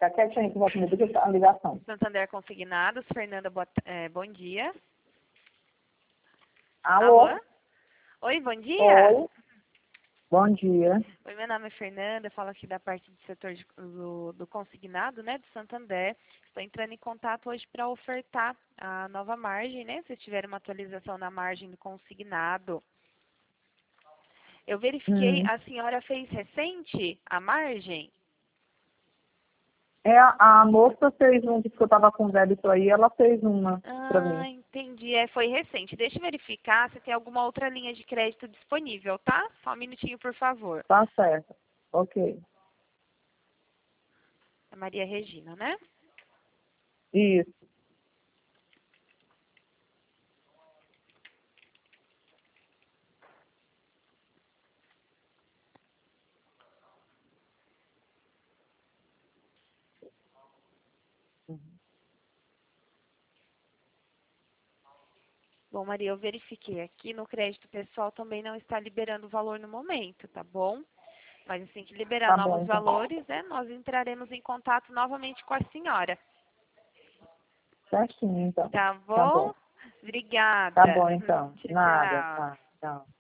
Fica quietinho que vai me ligar a ligação. Santander Consignados, Fernanda, bom dia. Alô? Alô? Oi, bom dia. Oi. Bom dia. Oi, meu nome é Fernanda, eu falo aqui da parte do setor do consignado, né, do Santander. Estou entrando em contato hoje para ofertar a nova margem, né, se tiver uma atualização na margem do consignado. Eu verifiquei, a senhora fez recente a margem? A moça fez um, que eu estava com débito aí, ela fez uma para mim. Entendi. Foi recente. Deixa eu verificar se tem alguma outra linha de crédito disponível, tá? Só um minutinho, por favor. Tá certo. Ok. É Maria Regina, né? Isso. Bom, Maria, eu verifiquei aqui. No crédito pessoal também não está liberando o valor no momento, tá bom? Mas assim que liberar Tá bom, novos então. valores, né, nós entraremos em contato novamente com a senhora. Certinho, então. Tá Tá bom. bom? Obrigada. Tá bom, então. Tchau, Nada. tchau. Tá. Tchau.